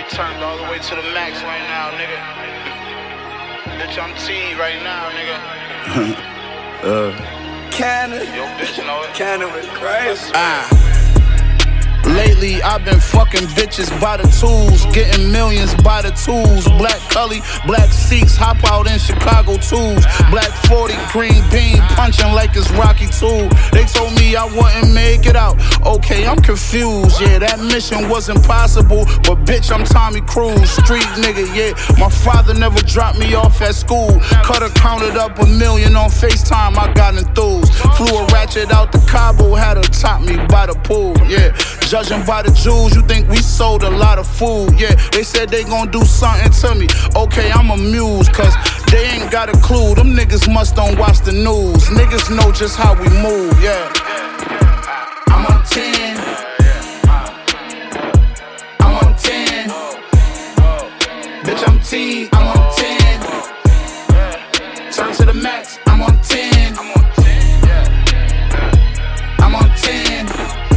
turned all the way to the max right now, nigga. Bitch, I'm T right now, nigga. Cannon. Yo, bitch, know it. Cannon with crazy. Lately, I've been fucking bitches by the tools, getting millions by the tools. Black Cully, black seats, hop out in Chicago tools. Black 40, green bean, punching like it's Rocky 2. They told me I wouldn't make it out. Okay, I'm confused. Yeah, that mission was impossible, but bitch, I'm Tommy Cruise, street nigga. Yeah, my father never dropped me off at school. Coulda counted up $1 million on FaceTime. I got enthused. Flew a ratchet out to Cabo, had her top me by the pool. Yeah. Judging by the Jews, you think we sold a lot of food. Yeah, they said they gon' do something to me. Okay, I'm amused, cause they ain't got a clue. Them niggas must don't watch the news. Niggas know just how we move, yeah. I'm on 10. I'm on 10. Bitch, I'm T. I'm on 10. Turn to the max. I'm on 10. I'm on 10.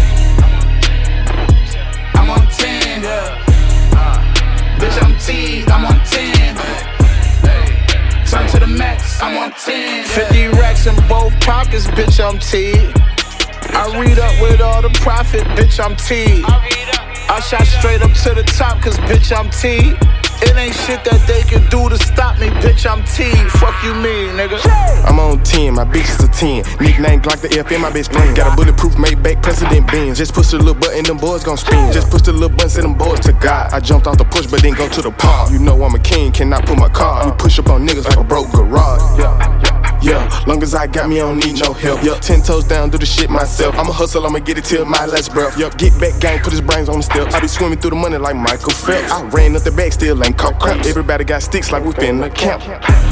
Bitch, I'm T, I'm on 10. Turn to the max, I'm on 10. 50 racks in both pockets, bitch, I'm T. I read up with all the profit, bitch, I'm T. I shot straight up to the top, cause bitch, I'm T. It ain't shit that they can do to stop me, bitch, I'm T. Fuck you mean, nigga? I'm on 10, my bitch is a 10. Nickname Glock the FN, my best friend. Got a bulletproof Maybach, President Benz. Just push the little button, them boys gon' spin. Just push the little button, send them boys to God. I jumped off the push, but then go to the park. You know I'm a king, cannot put my car. You push up on niggas like a broke garage. Yeah, long as I got me, I don't need no help. 10 toes down, do the shit myself. I'ma hustle, I'ma get it till my last breath. Get back gang, put his brains on the steps. I be swimming through the money like Michael Phelps. I ran up the bag, still ain't caught crap. Everybody got sticks like we been a camp.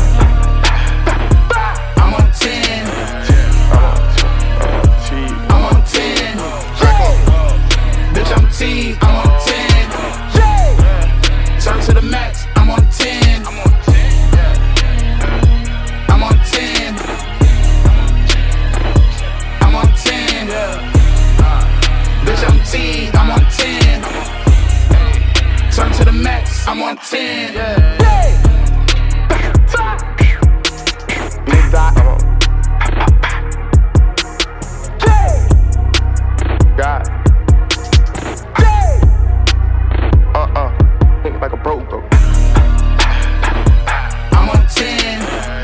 I'm on 10. I'm on 10. Bitch, I'm T. I'm on 10. Turn to the max. I'm on 10. I'm on 10. I'm on 10. Bitch, I'm T. I'm on 10. Turn to the max. I'm on 10. Big dot, I'm on. God. Think like a broke though. I'm on 10.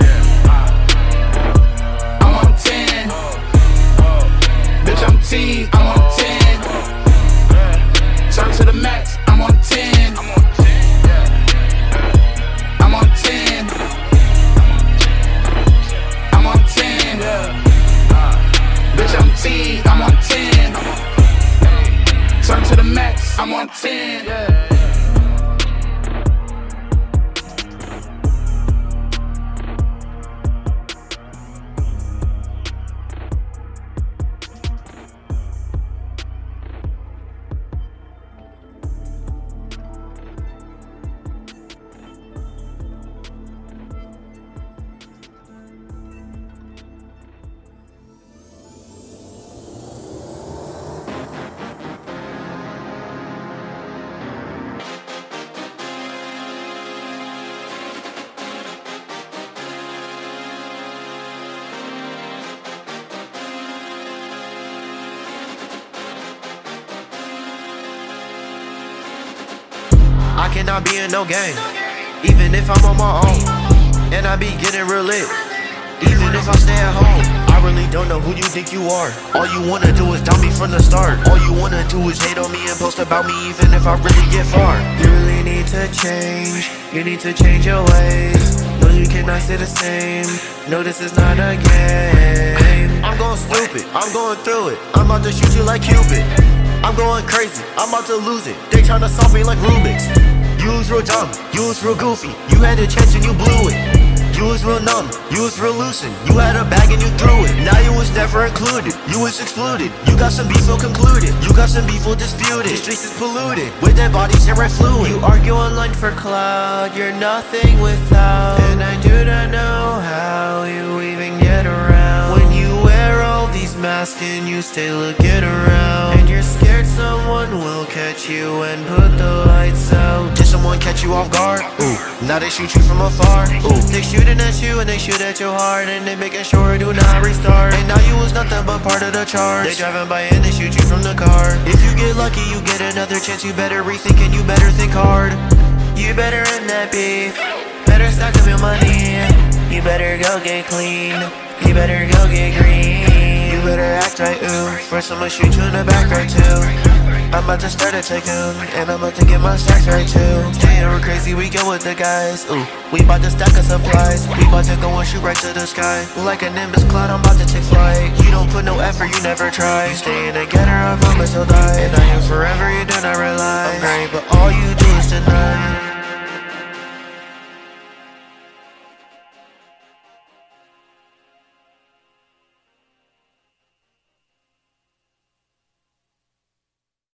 I'm on 10. Bitch, I'm T. I'm on 10. Turn to the max. I'm on 10. I'm on 10. I'm on 10. Bitch, I'm T. I'm on 10. Turn to the max. I'm on 10. I cannot be in no game, even if I'm on my own. And I be getting real lit, even if I stay at home. I really don't know who you think you are. All you wanna do is doubt me from the start. All you wanna do is hate on me and post about me, even if I really get far. You really need to change, you need to change your ways. No, you cannot stay the same. No, this is not a game. I'm going stupid, I'm going through it. I'm about to shoot you like Cupid. I'm going crazy, I'm about to lose it. They tryna solve me like Rubik's. You was real dumb, you was real goofy. You had a chance and you blew it. You was real numb, you was real loosened. You had a bag and you threw it. Now you was never included, you was excluded. You got some beef, so concluded. You got some beef, well disputed. The streets is polluted, with dead bodies and red fluid. You argue online for cloud, you're nothing without. And I do not know how you even get around. When you wear all these masks and you stay looking around, and you're scared someone will catch you and put the lights out. Just catch you off guard. Ooh, now they shoot you from afar. Ooh, they shooting at you and they shoot at your heart, and they making sure it do not restart. And now you was nothing but part of the charge. They driving by and they shoot you from the car. If you get lucky, you get another chance. You better rethink and you better think hard. You better end that beef. Better stack up your money. You better go get clean. You better go get green. You better act right, ooh. First I'ma shoot you in the back right too. I'm about to start a tycoon, and I'm about to get my stacks right too. Staying real crazy, we go with the guys. Ooh, we about to stack up supplies. We about to go and shoot right to the sky. Like a Nimbus cloud, I'm about to take flight. You don't put no effort, you never try. You staying together, I promise you'll die. And I am forever, you do not rely.